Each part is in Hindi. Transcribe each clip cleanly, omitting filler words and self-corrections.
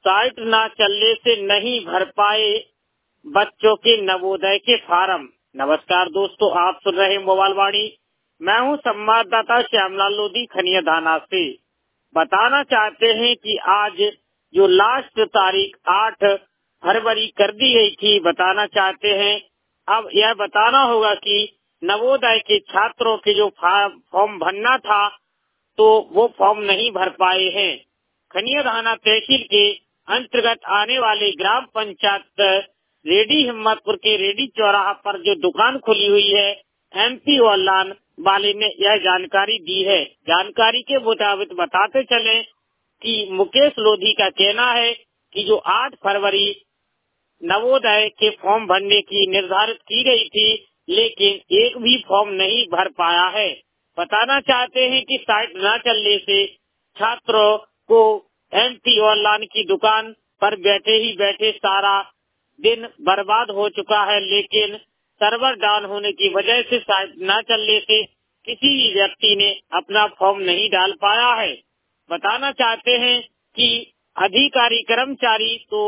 साइट न चलने से नहीं भर पाए बच्चों के नवोदय के फार्म। नमस्कार दोस्तों, आप सुन रहे मोबाइल वाणी। मैं हूं संवाददाता श्यामलाल लोधी खनिया दाना से। बताना चाहते हैं कि आज जो लास्ट तारीख 8 फरवरी कर दी गई थी, बताना चाहते हैं अब यह बताना होगा कि नवोदय के छात्रों के जो फॉर्म भरना था तो वो फॉर्म नहीं भर पाए हैं। खनिया धाना तहसील के अंतर्गत आने वाले ग्राम पंचायत रेडी हिम्मतपुर के रेडी चौराहा पर जो दुकान खुली हुई है, MP ऑनलाइन वाले ने यह जानकारी दी है। जानकारी के मुताबिक बताते चले कि मुकेश लोधी का कहना है कि जो 8 फरवरी नवोदय के फॉर्म भरने की निर्धारित की गई थी, लेकिन एक भी फॉर्म नहीं भर पाया है। बताना चाहते हैं कि साइट न चलने से छात्रों को MP ऑनलाइन की दुकान पर बैठे ही बैठे सारा दिन बर्बाद हो चुका है, लेकिन सर्वर डाउन होने की वजह से साइट न चलने से किसी भी व्यक्ति ने अपना फॉर्म नहीं डाल पाया है। बताना चाहते हैं कि अधिकारी कर्मचारी तो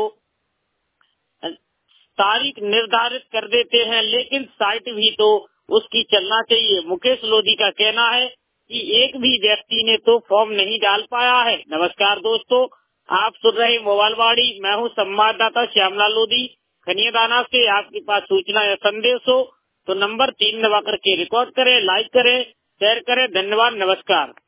तारीख निर्धारित कर देते हैं, लेकिन साइट भी तो उसकी चलना चाहिए। मुकेश लोधी का कहना है कि एक भी व्यक्ति ने तो फॉर्म नहीं डाल पाया है। नमस्कार दोस्तों, आप सुन रहे मोबाइल वाणी। मैं हूं संवाददाता श्यामलाल लोधी खनिया दाना से। आपके पास सूचना या संदेश हो तो नंबर 3 दबा करके रिकॉर्ड करें, लाइक करें, शेयर करें। धन्यवाद, नमस्कार।